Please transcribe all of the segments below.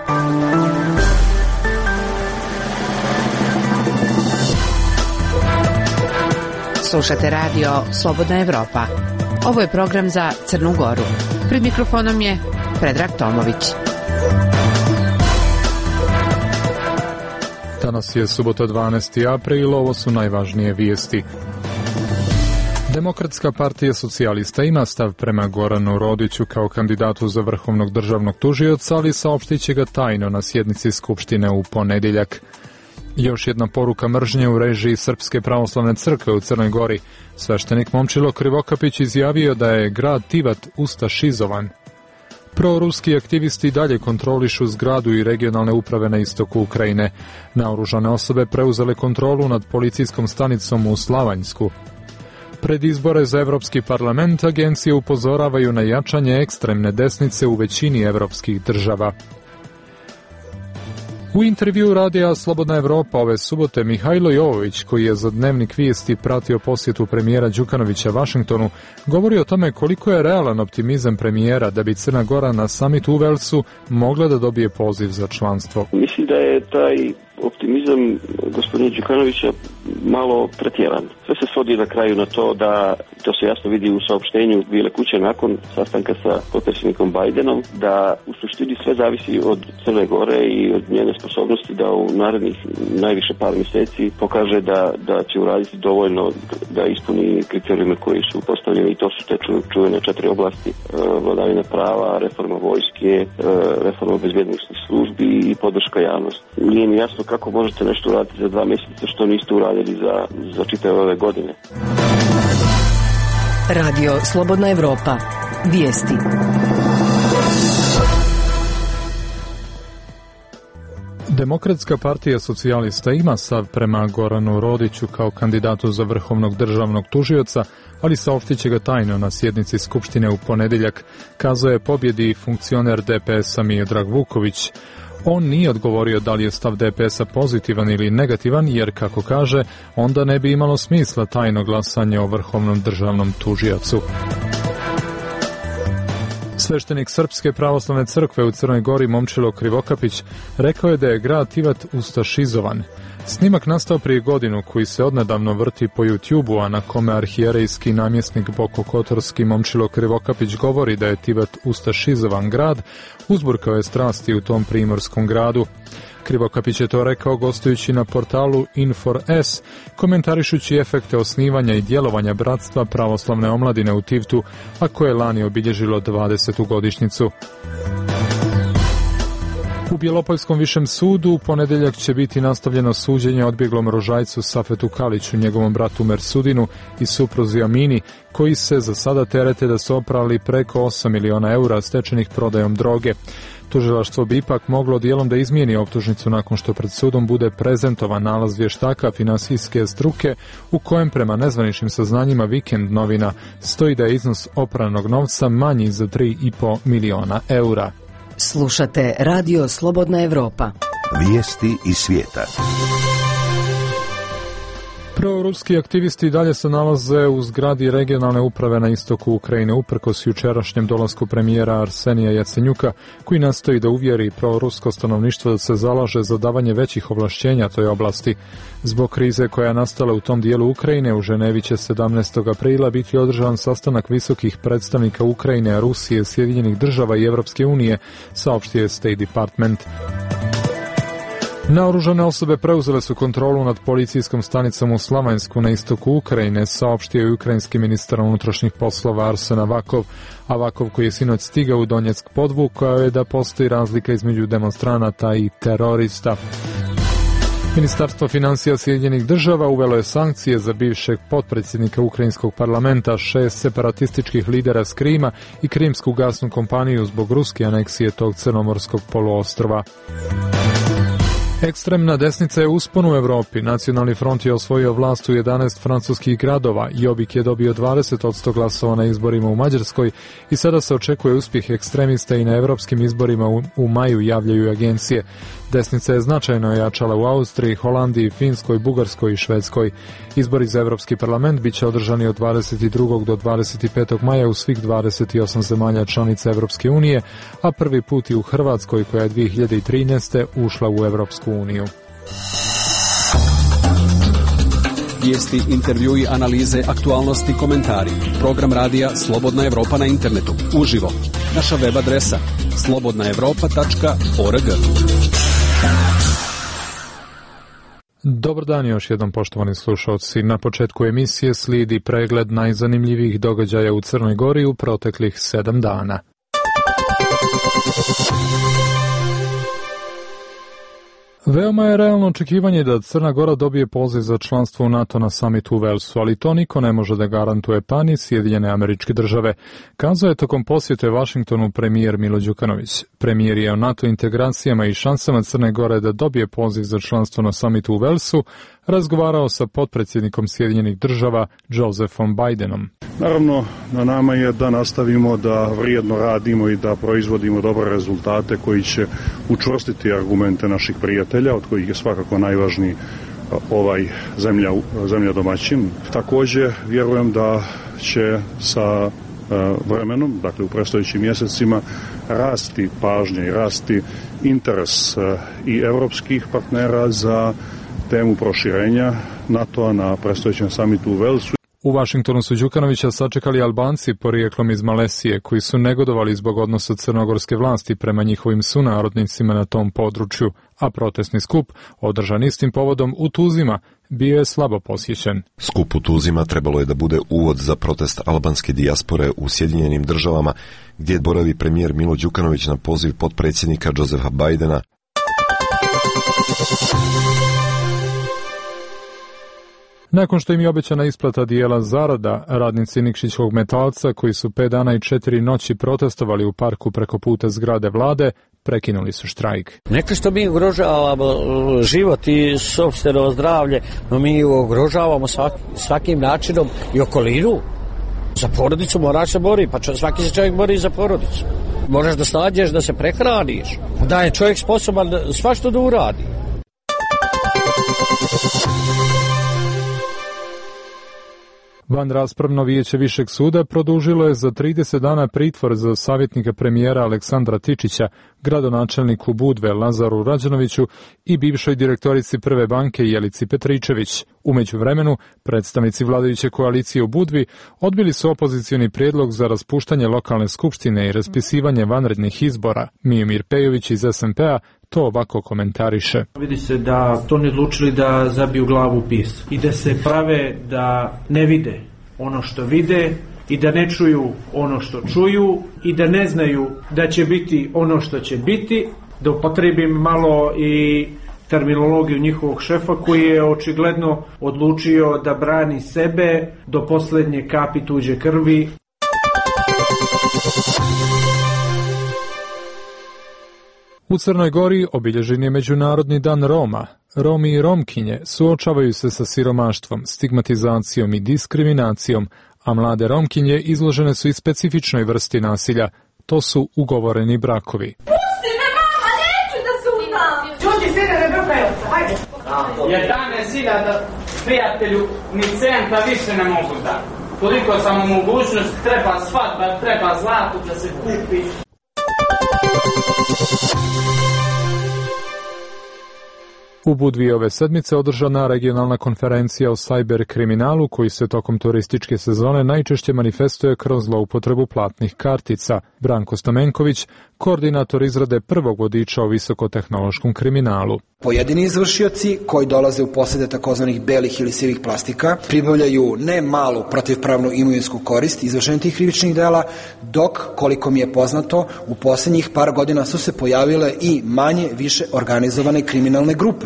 Slušate radio Slobodna Evropa. Ovo je program za Crnu Goru. Pred mikrofonom je Predrag Tomović. Danas je subota 12. april, ovo su najvažnije vijesti. Demokratska partija socijalista ima stav prema Goranu Rodiću kao kandidatu za vrhovnog državnog tužioca, ali saopštit će ga tajno na sjednici Skupštine u ponedjeljak. Još jedna poruka mržnje u režiji Srpske pravoslavne crkve u Crnoj Gori. Sveštenik Momčilo Krivokapić izjavio da je grad Tivat ustašizovan. Proruski aktivisti dalje kontrolišu zgradu i regionalne uprave na istoku Ukrajine. Naoružane osobe preuzele kontrolu nad policijskom stanicom u Slavanjsku. Pred izbore za Evropski parlament agencije upozoravaju na jačanje ekstremne desnice u većini evropskih država. U intervju radija Slobodna Evropa ove subote Mihajlo Jovović, koji je za Dnevnik vijesti pratio posjetu premijera Đukanovića Vašingtonu, govori o tome koliko je realan optimizam premijera da bi Crna Gora na samitu u Velsu mogla da dobije poziv za članstvo. Mislim da je taj optimizam gospodina Đukanovića malo pretjeran. Sve se svodi na kraju na to da, to se jasno vidi u saopštenju Bijele kuće nakon sastanka sa potpredsjednikom Bajdenom, da u suštini sve zavisi od Crne Gore i od njene sposobnosti da u narednih najviše par mjeseci pokaže da će uraditi dovoljno da ispuni kriterijume koji su postavljeni, i to su te čuvene 4 oblasti: vladavina prava, reforma vojske, reforma bezbjednosnih službi i podrška javnosti. Nije mi jasno kako možete nešto uraditi za 2 mjeseca što niste uradili za čitave ove godine. Radio Slobodna Evropa. Vijesti. Demokratska partija socijalista ima stav prema Goranu Rodiću kao kandidatu za vrhovnog državnog tužioca, ali saopštit će ga tajno na sjednici Skupštine u ponedjeljak, kazao je pobjedi funkcioner DPS-a Miodrag Vuković. On nije odgovorio da li je stav DPS-a pozitivan ili negativan, jer, kako kaže, onda ne bi imalo smisla tajno glasanje o vrhovnom državnom tužiocu. Sveštenik Srpske pravoslavne crkve u Crnoj Gori Momčilo Krivokapić rekao je da je grad Tivat ustašizovan. Snimak nastao prije godinu, koji se odnedavno vrti po YouTube-u, a na kome arhijerejski namjesnik Bokokotorski Momčilo Krivokapić govori da je Tivat ustašizovan grad, uzburkao je strasti u tom primorskom gradu. Krivokapić je to rekao gostujući na portalu Infor.s, komentarišući efekte osnivanja i djelovanja Bratstva pravoslavne omladine u Tivtu, a koje je lani obilježilo 20. godišnjicu. U Bjelopoljskom višem sudu u ponedjeljak će biti nastavljeno suđenje odbjeglom rožajcu Safetu Kaliću, njegovom bratu Mersudinu i supruzi Amini, koji se za sada terete da su oprali preko 8 miliona eura stečenih prodajom droge. Tužilaštvo bi ipak moglo dijelom da izmijeni optužnicu nakon što pred sudom bude prezentovan nalaz vještaka finansijske struke, u kojem prema nezvaničnim saznanjima Vikend novina stoji da je iznos opranog novca manji za 3,5 miliona eura. Slušate Radio Slobodna Evropa. Vijesti iz svijeta. Proruski aktivisti dalje se nalaze u zgradi regionalne uprave na istoku Ukrajine uprkos jučerašnjem dolasku premijera Arsenija Jacenjuka, koji nastoji da uvjeri prorusko stanovništvo da se zalaže za davanje većih ovlašćenja toj oblasti. Zbog krize koja je nastala u tom dijelu Ukrajine, u Ženevi će 17. aprila biti održan sastanak visokih predstavnika Ukrajine, Rusije, Sjedinjenih država i Evropske unije, saopštio je State Department. Naoružane osobe preuzele su kontrolu nad policijskom stanicom u Slavanjsku na istoku Ukrajine, saopštio je ukrajinski ministar unutrašnjih poslova Arsen Avakov. Avakov, koji je sinoć stigao u Donjeck, podvukao je da postoji razlika između demonstranata i terorista. Ministarstvo financija Sjedinjenih država uvelo je sankcije za bivšeg potpredsjednika ukrajinskog parlamenta, 6 separatističkih lidera s Krima i krimsku gasnu kompaniju zbog ruske aneksije tog crnomorskog poluostrva. Ekstremna desnica je uspon u Evropi. Nacionalni front je osvojio vlast u 11 francuskih gradova. Jobbik je dobio 20% glasova na izborima u Mađarskoj i sada se očekuje uspjeh ekstremista i na evropskim izborima u maju, javljaju agencije. Desnica je značajno jačala u Austriji, Holandiji, Finskoj, Bugarskoj i Švedskoj. Izbori za Evropski parlament bit će održani od 22. do 25. maja u svih 28 zemalja članica Evropske unije, a prvi put i u Hrvatskoj koja je 2013. ušla u Evropsku uniju. Vijesti, intervjui, analize, aktualnosti, komentari. Program radija Slobodna Evropa na internetu. Uživo. Naša web adresa slobodnaevropa.org. Dobar dan još jednom, poštovani slušalci. Na početku emisije slijedi pregled najzanimljivijih događaja u Crnoj Gori u proteklih 7 dana. Veoma je realno očekivanje da Crna Gora dobije poziv za članstvo u NATO na samitu u Velsu, ali to niko ne može da garantuje, pa ni Sjedinjene Američke Države. Kazao je tokom posjete Vašingtonu premijer Milo Đukanović. Premijer je o NATO integracijama i šansama Crne Gore da dobije poziv za članstvo na samitu u Velsu razgovarao sa potpredsjednikom Sjedinjenih Država Josephom Bidenom. Naravno, na nama je da nastavimo da vrijedno radimo i da proizvodimo dobre rezultate koji će učvrstiti argumente naših prijatelja, od kojih je svakako najvažniji ovaj zemlja domaćin. Također vjerujem da će sa vremenom, dakle u predstojećim mjesecima, rasti pažnja i rasti interes i evropskih partnera za temu proširenja NATO-a na predstojećem samitu u Velsu. U Vašingtonu su Đukanovića sačekali Albanci porijeklom iz Malesije, koji su negodovali zbog odnosa crnogorske vlasti prema njihovim sunarodnicima na tom području, a protestni skup, održan istim povodom u Tuzima, bio je slabo posjećen. Skup u Tuzima trebalo je da bude uvod za protest albanske dijaspore u Sjedinjenim Državama, gdje boravi premijer Milo Đukanović na poziv potpredsjednika Josepha Bidena. Nakon što im je obećana isplata dijela zarada, radnici Nikšićevog metalca, koji su 5 dana i 4 noći protestovali u parku preko puta zgrade vlade, prekinuli su štrajk. Neka što mi ugrožavamo život i sopstveno zdravlje, no mi ugrožavamo svakim načinom i okolinu. Za porodicu moraš se boriti, pa svaki se čovjek bori za porodicu. Moraš da snađeš, da se prehraniš. Da je čovjek sposoban svašta da uradi. Vanraspravno vijeće Višeg suda produžilo je za 30 dana pritvor za savjetnika premijera Aleksandra Tičića, gradonačelniku Budve Lazaru Rađanoviću i bivšoj direktorici Prve banke Jelici Petričević. U međuvremenu, predstavnici vladajuće koalicije u Budvi odbili su opozicioni prijedlog za raspuštanje lokalne skupštine i raspisivanje vanrednih izbora. Mijomir Pejović iz SMP-a to ovako komentariše. Vidi se da to ne odlučili da zabiju glavu u pijesak i da se prave da ne vide ono što vide i da ne čuju ono što čuju i da ne znaju da će biti ono što će biti, da upotrebim malo i terminologiju njihovog šefa koji je očigledno odlučio da brani sebe do posljednje kapi tuđe krvi. U Crnoj Gori obilježen je Međunarodni dan Roma. Romi i Romkinje suočavaju se sa siromaštvom, stigmatizacijom i diskriminacijom, a mlade Romkinje izložene su i specifičnoj vrsti nasilja. To su ugovoreni brakovi. Pusti me, mama, neću da se uznam! Čuti sine, ne brkajevca, hajde! 11.000 prijatelju, ni centa više ne mogu dati. Koliko sam u mogućnosti, treba svadba, treba zlato da se kupi. U Budvi ove sedmice održana regionalna konferencija o sajber kriminalu koji se tokom turističke sezone najčešće manifestuje kroz zloupotrebu platnih kartica. Branko Stamenković, koordinator izrade prvog vodiča o visokotehnološkom kriminalu. Pojedini izvršioci koji dolaze u posjede takozvanih belih ili sivih plastika pribavljaju ne malu protivpravnu imovinsku korist izvršenja tih krivičnih dela, dok, koliko mi je poznato, u posljednjih par godina su se pojavile i manje više organizovane kriminalne grupe.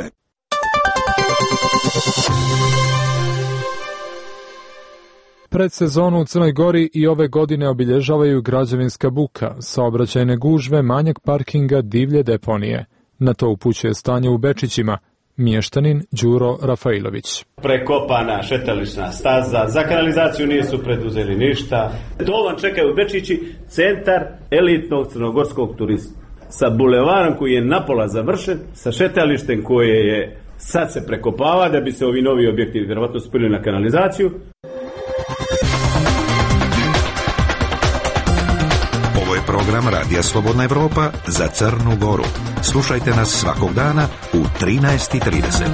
Predsezonu u Crnoj Gori i ove godine obilježavaju građevinska buka, saobraćajne gužve, manjak parkinga, divlje deponije. Na to upućuje stanje u Bečićima. Mještanin Đuro Rafailović. Prekopana šetališna staza, za kanalizaciju nisu preduzeli ništa. To vam čekaju Bečići, centar elitnog crnogorskog turizma. sa bulevarom koji je napola završen, sa šetalištem koje je sad se prekopava da bi se ovi novi objekti vjerovatno spojili na kanalizaciju. Ovo je program Radija Slobodna Evropa za Crnu Goru. Slušajte nas svakog dana u 13:30.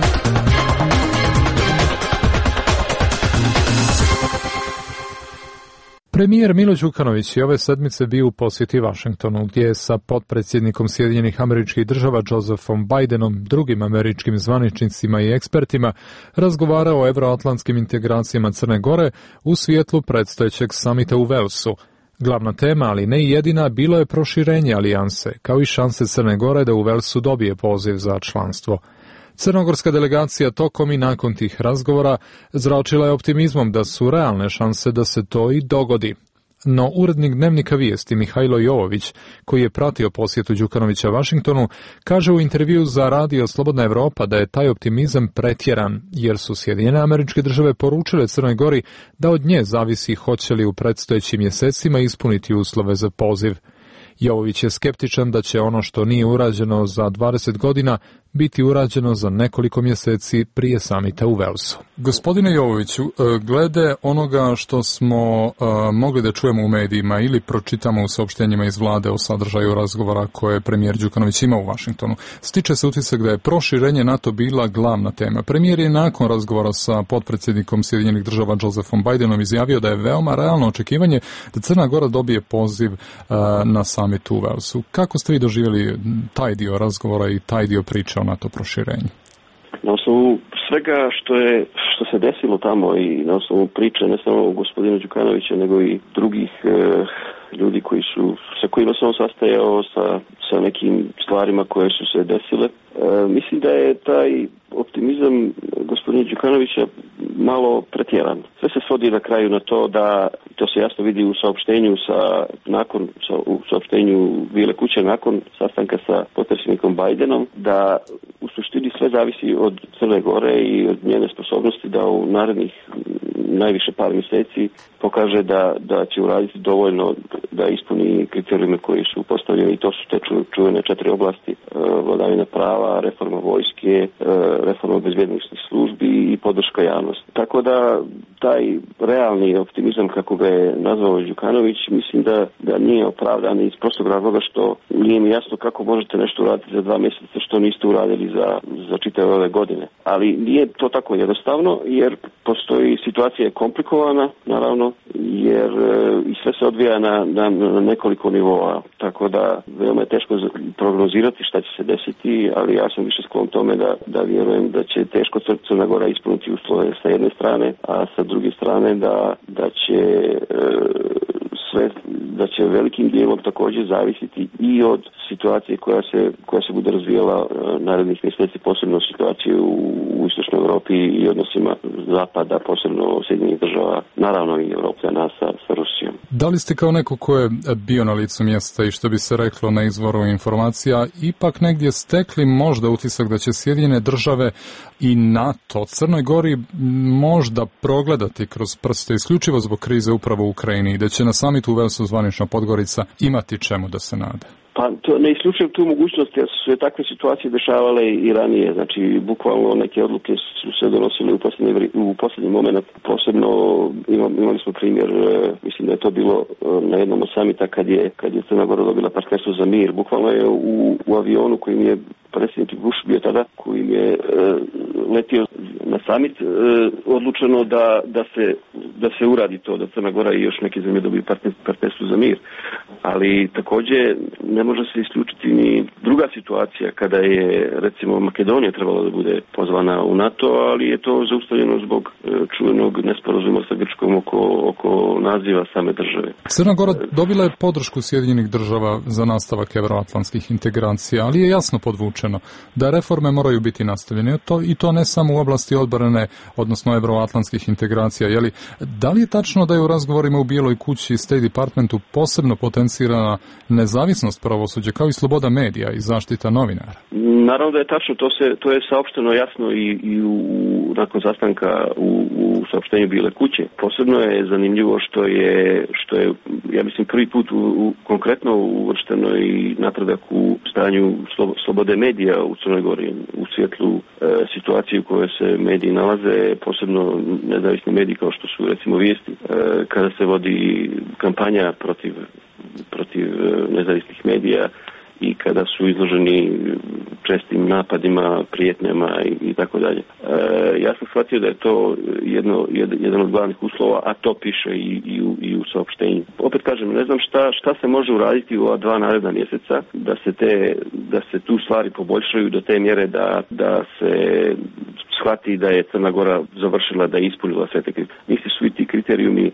Premijer Milo Đukanović je ove sedmice bio u posjeti Vašingtonu, gdje je sa potpredsjednikom Sjedinjenih Američkih Država Josephom Bidenom, drugim američkim zvaničnicima i ekspertima razgovarao o evroatlantskim integracijama Crne Gore u svjetlu predstojećeg samita u Walesu. Glavna tema, ali ne jedina, bilo je proširenje alijanse, kao i šanse Crne Gore da u Walesu dobije poziv za članstvo. Crnogorska delegacija tokom i nakon tih razgovora zračila je optimizmom da su realne šanse da se to i dogodi. No urednik Dnevnika Vijesti Mihajlo Jovović, koji je pratio posjetu Đukanovića Vašingtonu, kaže u intervju za Radio Slobodna Evropa da je taj optimizam pretjeran, jer su Sjedinjene Američke Države poručile Crnoj Gori da od nje zavisi hoće li u predstojećim mjesecima ispuniti uslove za poziv. Jovović je skeptičan da će ono što nije urađeno za 20 godina biti urađeno za nekoliko mjeseci prije samita u Walesu. Gospodine Jovoviću, glede onoga što smo mogli da čujemo u medijima ili pročitamo u saopštenjima iz vlade o sadržaju razgovora koje je premijer Đukanović imao u Vašingtonu, stiče se utisak da je proširenje NATO bila glavna tema. Premijer je nakon razgovora sa potpredsjednikom Sjedinjenih Država Josephom Bidenom izjavio da je veoma realno očekivanje da Crna Gora dobije poziv na samitu u Walesu. Kako ste vi doživjeli taj dio razgovora i taj dio priče o NATO proširenju? Na osnovu svega što se desilo tamo i na osnovu priče ne samo gospodina Đukanovića nego i drugih ljudi sa kojima se on sastajao sa nekim stvarima koje su se desile, mislim da je taj optimizam gospodina Đukanovića malo pretjeran. Sve se svodi na kraju na to da, to se jasno vidi u saopštenju u saopštenju Bijele kuće nakon sastanka sa potpredsjednikom Bidenom, da u suštini sve zavisi od Crne Gore i od njene sposobnosti da u narednih najviše par mjeseci pokaže da će uraditi dovoljno da ispuni kriterijume koji su postavljeni, i to su te čuvene 4 oblasti: vladavina prava, reforma vojske, reforma bezbjednosnih službi i podrška javnosti. Tako da taj realni optimizam, kako ga je nazvao Đukanović, mislim da nije opravdan iz prostog razloga što nije mi jasno kako možete nešto uraditi za 2 mjeseca što niste uradili za čitave ove godine. Ali nije to tako jednostavno, jer postoji, situacija je komplikovana, naravno, jer i sve se odvija na nekoliko nivoa, tako da veoma je teško prognozirati šta će se desiti, ali ja sam više sklon tome da vjerujem da će teško Crna Gora ispuniti uslove sa jedne strane, a sa druge strane da će velikim dijelom također zavisiti i od situacije koja se bude razvijala narednih mjeseci, posebno situacije u istočnoj Europi i odnosima zapada, posebno Sjedinjenih Država, naravno i Europljana sa Rusijom. Da li ste kao neko ko je bio na licu mjesta i što bi se reklo na izvoru informacija, ipak negdje stekli možda utisak da će Sjedinjene Države i NATO Crnoj Gori možda progledati kroz prste isključivo zbog krize upravo u Ukrajini i da će na samitu u Walesu zvanična Podgorica imati čemu da se nade? Pa to ne isključujem tu mogućnost, jer su se takve situacije dešavale i ranije. Znači, bukvalno neke odluke su se donosile u posljednji moment. Posebno imali smo primjer, mislim da je to bilo na jednom od samita kad je Crna Gora dobila partnerstvo za mir. Bukvalno je u avionu kojim je predsjednik Bush bio tada, kojim je letio na samit, odlučeno da se uradi to, da Crna Gora i još neke zemlje dobiju partnerstvo za mir. Ali također ne može se isključiti ni druga situacija kada je recimo Makedonija trebala da bude pozvana u NATO, ali je to zaustavljeno zbog čuvenog nesporazuma sa Grčkom oko naziva same države. Crna Gora dobila je podršku Sjedinjenih Država za nastavak evroatlantskih integracija, ali je jasno podvučeno da reforme moraju biti nastavljene i to ne samo u oblasti odbrane, odnosno evroatlantskih integracija. Da li je tačno da je u razgovorima u Bijeloj kući i State Departmentu posebno potencijal izbalansirana nezavisnost pravosuđa kao i sloboda medija i zaštita novinara? Naravno da je tačno, to je saopšteno jasno i nakon sastanka u saopštenju Bijele kuće. Posebno je zanimljivo što je ja mislim prvi put konkretno uvršteno i napredak u stanju slobode medija u Crnoj Gori u svjetlu situacije u kojoj se mediji nalaze, posebno nezavisni mediji kao što su recimo Vijesti, kada se vodi kampanja protiv nezavisnih medija i kada su izloženi čestim napadima, prijetnjama i tako dalje. Ja sam shvatio da je to jedan od glavnih uslova, a to piše i u saopštenju. Opet kažem, ne znam šta se može uraditi u ova 2 naredna mjeseca da se tu stvari poboljšaju do te mjere da se shvati da je Crna Gora završila, da je ispunila sve te kriterije. Nisu svi ti kriterijumi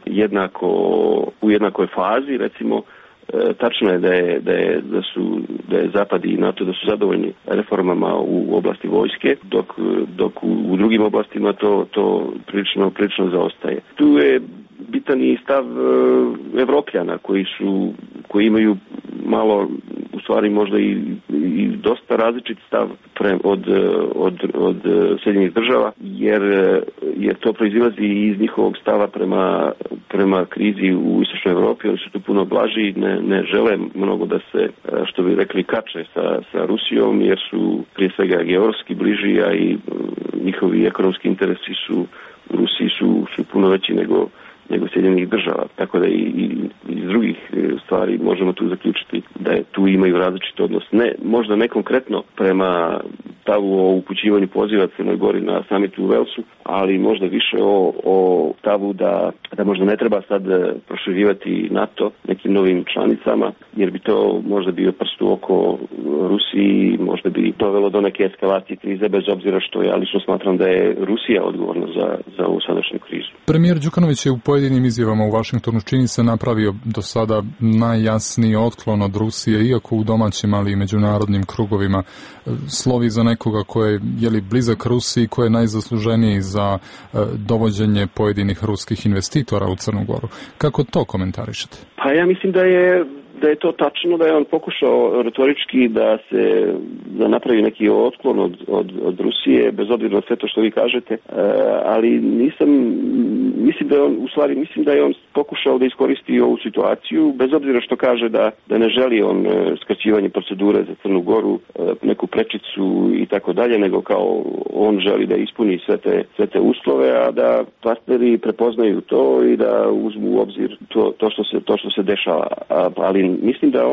u jednakoj fazi, recimo. Tačno je da je Zapad i NATO da su zadovoljni reformama u oblasti vojske, dok u drugim oblastima to prilično zaostaje. Tu je bitan i stav Evropljana koji imaju malo, u stvari možda i dosta različit stav od Sjedinjenih država, jer to proizilazi iz njihovog stava prema krizi u Istočnoj Evropi. Oni su tu puno blaži, ne žele mnogo da se, što bi rekli, kače sa Rusijom, jer su prije svega geografski bliži, a i njihovi ekonomski interesi u Rusiji su puno veći nego Sjedinjenih država. Tako da i iz drugih stvari možemo tu zaključiti da tu imaju različit odnos. Možda ne konkretno prema stavu o upućivanju poziva Crnoj Gori na samitu u Velsu, ali možda više o stavu da možda ne treba sad proširivati NATO nekim novim članicama, jer bi to možda bio prst u oko Rusiji, možda bi dovelo do neke eskalacije krize, bez obzira što ja lično smatram da je Rusija odgovorna za ovu sadašnju krizu. Premijer Đukanović je u pojedinim izjavama u Vašingtonu čini se napravio do sada najjasniji otklon od Rusije, iako u domaćim, ali i međunarodnim krugovima slovi za nekoga ko je blizak Rusiji, ko je najzasluženiji za dovođenje pojedinih ruskih investitora u Crnu Goru. Kako to komentarišete? Pa ja mislim da je to tačno, da je on pokušao retorički da napravi neki otklon od Rusije, bez obzira na sve to što vi kažete, ali mislim da je on pokušao da iskoristi ovu situaciju, bez obzira što kaže da ne želi on skraćivanje procedure za Crnu Goru, neku prečicu i tako dalje, nego kao on želi da ispuni sve te uslove, a da partneri prepoznaju to i da uzmu u obzir to što se dešava. Ali mislim da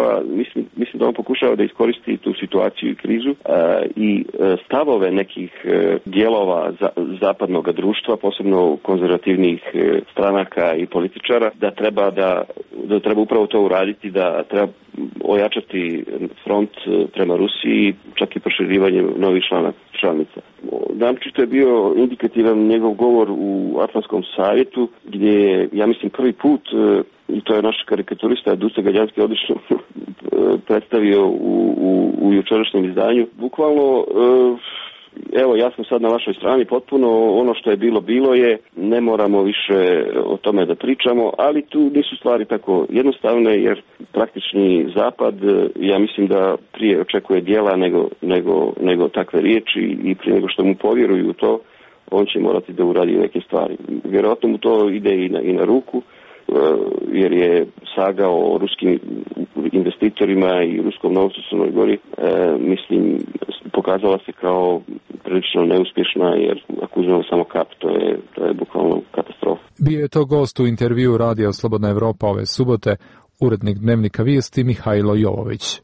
on pokušava da iskoristi tu situaciju i krizu i stavove nekih dijelova zapadnog društva, posebno konzervativnih stranaka i političara, da treba upravo to uraditi, da treba ojačati front prema Rusiji, čak i proširivanjem novih članica. Naročito je bio indikativan njegov govor u Atlantskom savjetu, gdje je, ja mislim, prvi put, i to je naš karikaturista Duce Galjanski odlično predstavio u jučerašnjem izdanju. Bukvalno, evo, ja sam sad na vašoj strani potpuno, ono što je bilo je, ne moramo više o tome da pričamo, ali tu nisu stvari tako jednostavne, jer praktični Zapad, ja mislim da prije očekuje djela nego takve riječi, i prije nego što mu povjeruju to, on će morati da uradi neke stvari. Vjerojatno mu to ide i na ruku, jer je saga o ruskim investitorima i ruskom novcu u Crnoj Gori, mislim, pokazala se kao prilično neuspješna, jer ako uzmemo samo kap, to je bukvalno katastrofa. Bio je to gost u intervju Radija Slobodna Evropa ove subote, urednik Dnevnika Vijesti Mihajlo Jovović.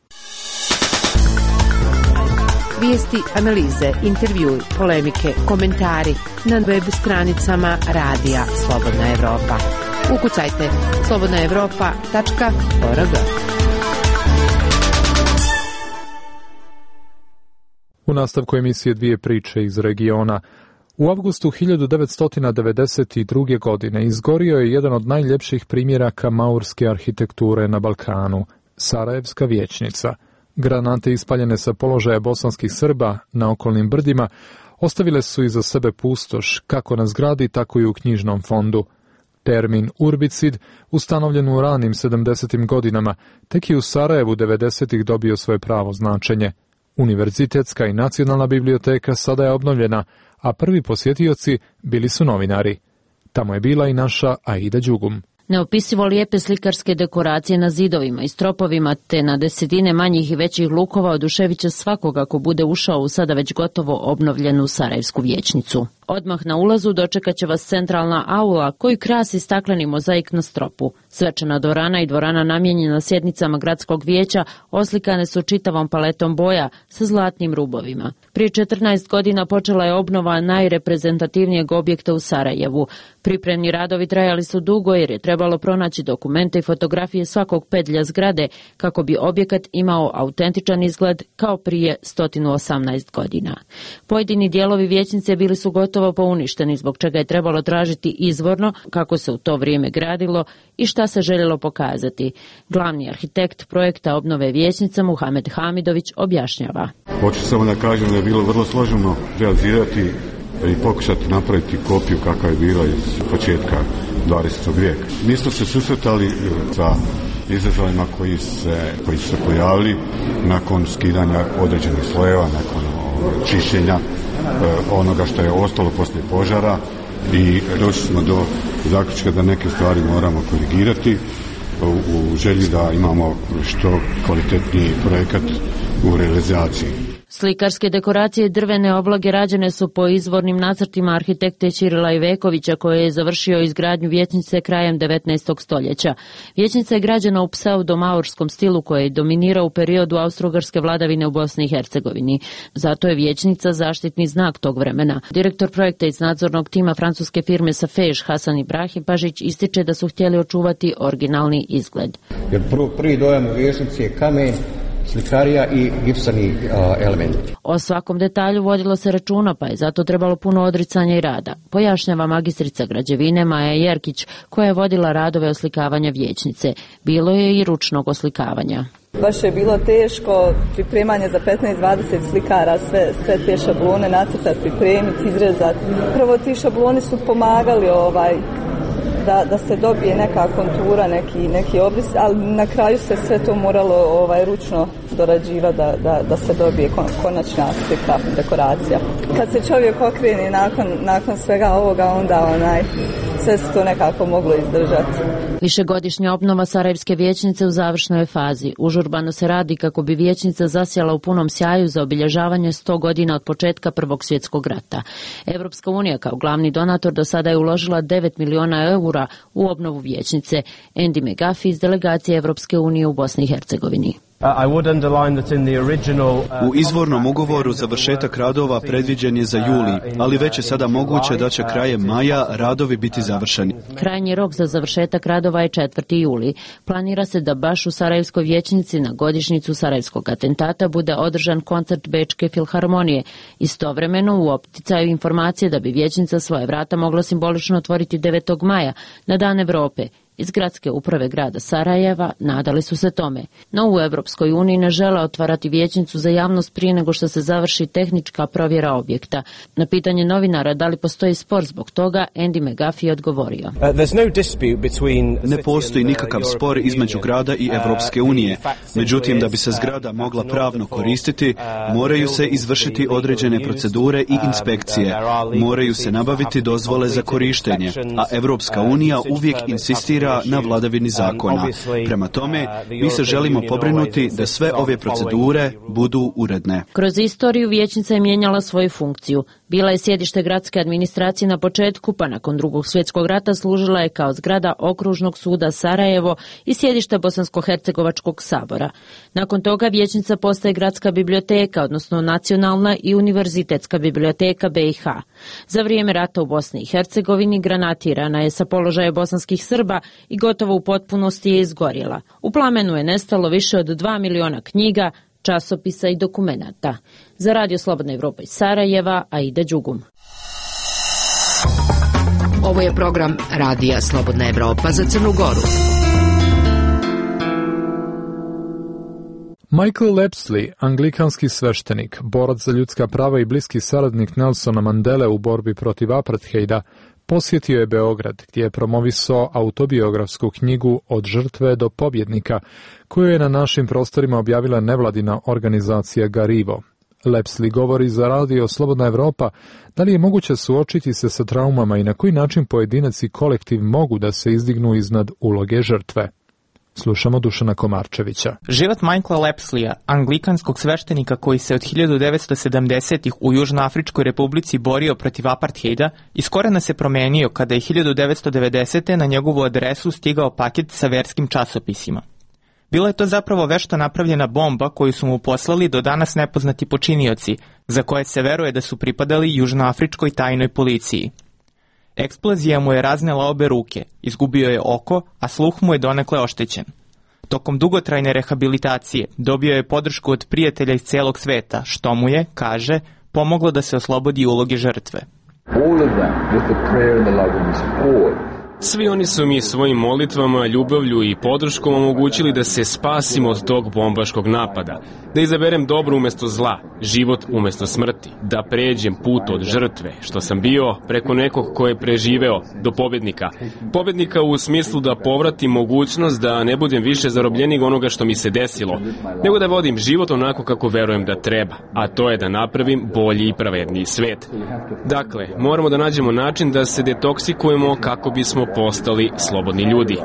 Vijesti, analize, intervjui, polemike, komentari na web stranicama Radija Slobodna Evropa. Ukucajte slobodnaevropa.org. U nastavku emisije dvije priče iz regiona. U avgustu 1992. godine izgorio je jedan od najljepših primjeraka maurske arhitekture na Balkanu, Sarajevska vijećnica. Granate ispaljene sa položaja bosanskih Srba na okolnim brdima ostavile su iza sebe pustoš, kako na zgradi, tako i u knjižnom fondu. Termin urbicid, ustanovljen u ranim 70. godinama, tek je u Sarajevu 90. dobio svoje pravo značenje. Univerzitetska i nacionalna biblioteka sada je obnovljena, a prvi posjetioci bili su novinari. Tamo je bila i naša Aida Đugum. Neopisivo lijepe slikarske dekoracije na zidovima i stropovima te na desetine manjih i većih lukova oduševit će svakoga ko bude ušao u sada već gotovo obnovljenu Sarajevsku vijećnicu. Odmah na ulazu dočekat će vas centralna aula koju krasi stakleni mozaik na stropu. Svečana dvorana i dvorana namijenjena sjednicama gradskog vijeća oslikane su čitavom paletom boja sa zlatnim rubovima. Prije 14 godina počela je obnova najreprezentativnijeg objekta u Sarajevu. Pripremni radovi trajali su dugo jer je trebalo pronaći dokumente i fotografije svakog pedlja zgrade kako bi objekat imao autentičan izgled kao prije 118 godina. Pojedini dijelovi vijećnice bili su gotovo pouništeni, zbog čega je trebalo tražiti izvorno kako se u to vrijeme gradilo i šta se željelo pokazati. Glavni arhitekt projekta obnove vijećnica Muhamed Hamidović objašnjava. Hoću samo da kažem da je bilo vrlo složeno realizirati i pokušati napraviti kopiju kakva je bila iz početka 20. vijeka. Mi smo se susretali sa izazovima koji su se pojavili nakon skidanja određenih slojeva, nakon čišćenja onoga što je ostalo poslije požara i došli smo do zaključka da neke stvari moramo korigirati u želji da imamo što kvalitetniji projekat u realizaciji. Slikarske dekoracije i drvene obloge rađene su po izvornim nacrtima arhitekte Ćirila Ivekovića koji je završio izgradnju vijećnice krajem 19. stoljeća. Vijećnica je građena u pseudo-maorskom stilu koji je dominirao u periodu austro-ugarske vladavine u Bosni i Hercegovini. Zato je vijećnica zaštitni znak tog vremena. Direktor projekta iz nadzornog tima francuske firme Safej Hasan Ibrahim Pažić ističe da su htjeli očuvati originalni izgled. Jer prvi dojam u vijećnici je kamen, slikarija i gipsani elementi. O svakom detalju vodilo se računa, pa je zato trebalo puno odricanja i rada. Pojašnjava magistrica građevine Maja Jerkić, koja je vodila radove oslikavanja vijećnice. Bilo je i ručnog oslikavanja. Baš je bilo teško pripremanje za 15-20 slikara, sve te šablone nacrtati, pripremiti, izrezati. Prvo ti šabloni su pomagali da se dobije neka kontura, neki obris, ali na kraju se sve to moralo ručno dorađivati da se dobije konačna slika, dekoracija. Kad se čovjek okrene nakon svega ovoga, onda sve se to nekako moglo izdržati. Višegodišnja obnova Sarajevske vijećnice u završnoj je fazi. Užurbano se radi kako bi vijećnica zasjala u punom sjaju za obilježavanje 100 godina od početka Prvog svjetskog rata. Evropska unija kao glavni donator do sada je uložila 9 miliona eura u obnovu vijećnice. Andy McGuffey iz delegacije Evropske unije u Bosni i Hercegovini. U izvornom ugovoru završetak radova predviđen je za juli, ali već je sada moguće da će krajem maja radovi biti završeni. Krajnji rok za završetak radova je 4. juli. Planira se da baš u Sarajevskoj vijećnici na godišnjicu Sarajevskog atentata bude održan koncert Bečke filharmonije. Istovremeno u opticaju informacije da bi vijećnica svoje vrata mogla simbolično otvoriti 9. maja na Dan Evrope. Iz gradske uprave grada Sarajeva nadali su se tome, no u Evropskoj uniji ne žele otvarati vijećnicu za javnost prije nego što se završi tehnička provjera objekta. Na pitanje novinara da li postoji spor zbog toga, Andy McGuffey je odgovorio. Ne postoji nikakav spor između grada i Evropske unije. Međutim, da bi se zgrada mogla pravno koristiti, moraju se izvršiti određene procedure i inspekcije. Moraju se nabaviti dozvole za korištenje, a Evropska unija uvijek insistira na vladavini zakona. Prema tome, mi se želimo pobrinuti da sve ove procedure budu uredne. Kroz istoriju vijećnica je mijenjala svoju funkciju. Bila je sjedište gradske administracije na početku, pa nakon Drugog svjetskog rata služila je kao zgrada Okružnog suda Sarajevo i sjedište Bosansko-hercegovačkog sabora. Nakon toga vijećnica postaje gradska biblioteka, odnosno nacionalna i univerzitetska biblioteka BiH. Za vrijeme rata u Bosni i Hercegovini granatirana je sa položaja bosanskih Srba i gotovo u potpunosti je izgorjela. U plamenu je nestalo više od 2 miliona knjiga, časopisa i dokumenata. Za Radio Slobodna Evropa iz Sarajeva, Aida Đugum. Ovo je program Radija Slobodna Evropa za Crnu Goru. Michael Lepsley, anglikanski sveštenik, borac za ljudska prava i bliski saradnik Nelsona Mandele u borbi protiv apartheida, Posjetio je Beograd, gdje je promovisao autobiografsku knjigu Od žrtve do pobjednika, koju je na našim prostorima objavila nevladina organizacija Garivo. Lepsli govori za radio Slobodna Evropa da li je moguće suočiti se sa traumama i na koji način pojedinac i kolektiv mogu da se izdignu iznad uloge žrtve. Slušamo Dušana Komarčevića. Život Michaela Lepslija, anglikanskog sveštenika koji se od 1970-ih u Južnoafričkoj republici borio protiv apartheida, iz korena se promenio kada je 1990. na njegovu adresu stigao paket sa verskim časopisima. Bila je to zapravo vešto napravljena bomba koju su mu poslali do danas nepoznati počinioci, za koje se veruje da su pripadali Južnoafričkoj tajnoj policiji. Eksplozija mu je raznela obe ruke, izgubio je oko, a sluh mu je donekle oštećen. Tokom dugotrajne rehabilitacije dobio je podršku od prijatelja iz celog sveta, što mu je, kaže, pomoglo da se oslobodi uloge žrtve. Svi oni su mi svojim molitvama, ljubavlju i podrškom omogućili da se spasim od tog bombaškog napada, da izaberem dobro umjesto zla, život umjesto smrti, da pređem put od žrtve, što sam bio, preko nekog ko je preživeo, do pobjednika. Pobjednika u smislu da povratim mogućnost da ne budem više zarobljenik onoga što mi se desilo, nego da vodim život onako kako verujem da treba, a to je da napravim bolji i pravedniji svet. Dakle, moramo da nađemo način da se detoksikujemo kako bismo postali slobodni ljudi.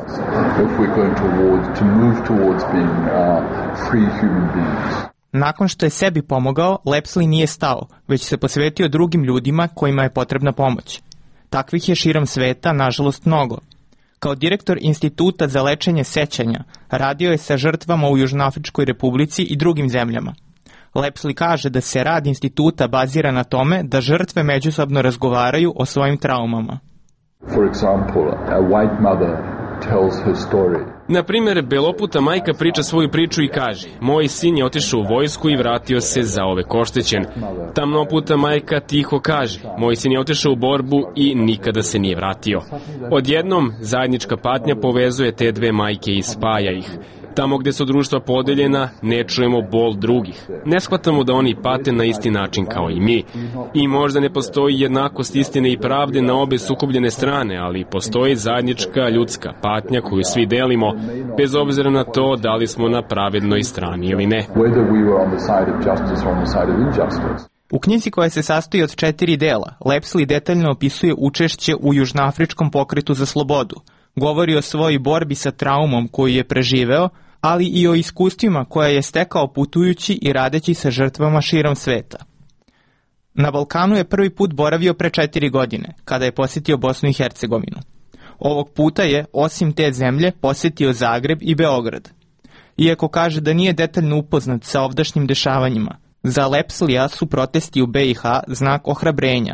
Nakon što je sebi pomogao, Lepsli nije stao, već se posvetio drugim ljudima kojima je potrebna pomoć. Takvih je širom sveta, nažalost, mnogo. Kao direktor Instituta za lečenje sećanja, radio je sa žrtvama u Južnoafričkoj republici i drugim zemljama. Lepsli kaže da se rad instituta bazira na tome da žrtve međusobno razgovaraju o svojim traumama. Na primjer, beloputa majka priča svoju priču i kaže: moj sin je otišao u vojsku i vratio se zaovek oštećen. Tamnoputa majka tiho kaže: moj sin je otišao u borbu i nikada se nije vratio. Odjednom, zajednička patnja povezuje te dve majke i spaja ih. Tamo gdje su društva podeljena, ne čujemo bol drugih. Ne shvatamo da oni pate na isti način kao i mi. I možda ne postoji jednakost istine i pravde na obe sukobljene strane, ali postoji zajednička ljudska patnja koju svi delimo, bez obzira na to da li smo na pravednoj strani ili ne. U knjizi koja se sastoji od 4 dela, Lepsli detaljno opisuje učešće u Južnoafričkom pokretu za slobodu. Govori o svojoj borbi sa traumom koju je preživeo, ali i o iskustvima koje je stekao putujući i radeći sa žrtvama širom sveta. Na Balkanu je prvi put boravio pre 4 godine, kada je posjetio Bosnu i Hercegovinu. Ovog puta je, osim te zemlje, posjetio Zagreb i Beograd. Iako kaže da nije detaljno upoznat sa ovdašnjim dešavanjima, za Lepslija su protesti u BiH znak ohrabrenja.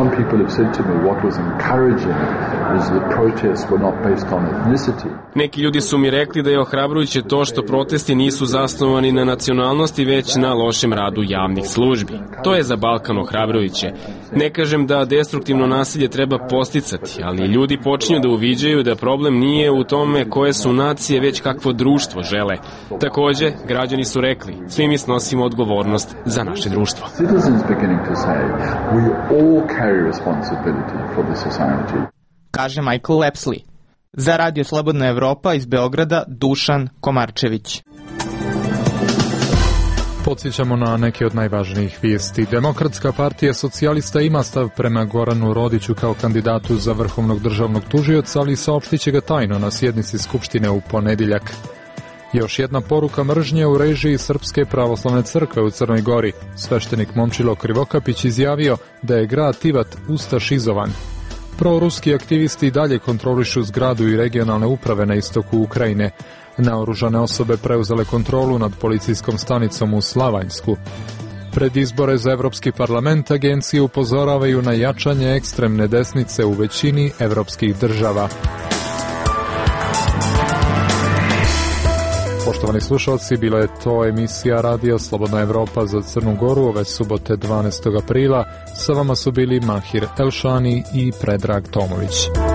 Neki ljudi su mi rekli da je ohrabrujuće to što protesti nisu zasnovani na nacionalnosti, već na lošem radu javnih službi. To je za Balkan ohrabrujuće. Ne kažem da destruktivno nasilje treba posticati, ali ljudi počinju da uviđaju da problem nije u tome koje su nacije, već kakvo društvo žele. Također, građani su rekli: svi mi snosimo odgovornost za naše društvo. Kaže Michael Lepsli. Za Radio Slobodna Evropa iz Beograda, Dušan Komarčević. Podsjećamo na neke od najvažnijih vijesti. Demokratska partija socijalista ima stav prema Goranu Rodiću kao kandidatu za vrhovnog državnog tužioca, ali saopštit će ga tajno na sjednici Skupštine u ponedjeljak. Još jedna poruka mržnje u režiji Srpske pravoslavne crkve u Crnoj Gori. Sveštenik Momčilo Krivokapić izjavio da je grad Tivat ustašizovan. Proruski aktivisti dalje kontrolišu zgradu i regionalne uprave na istoku Ukrajine. Naoružane osobe preuzele kontrolu nad policijskom stanicom u Slavanjsku. Pred izbore za Evropski parlament agencije upozoravaju na jačanje ekstremne desnice u većini evropskih država. Poštovani slušalci, bila je to emisija Radio Slobodna Evropa za Crnu Goru ove subote 12. aprila. Sa vama su bili Mahir Elšani i Predrag Tomović.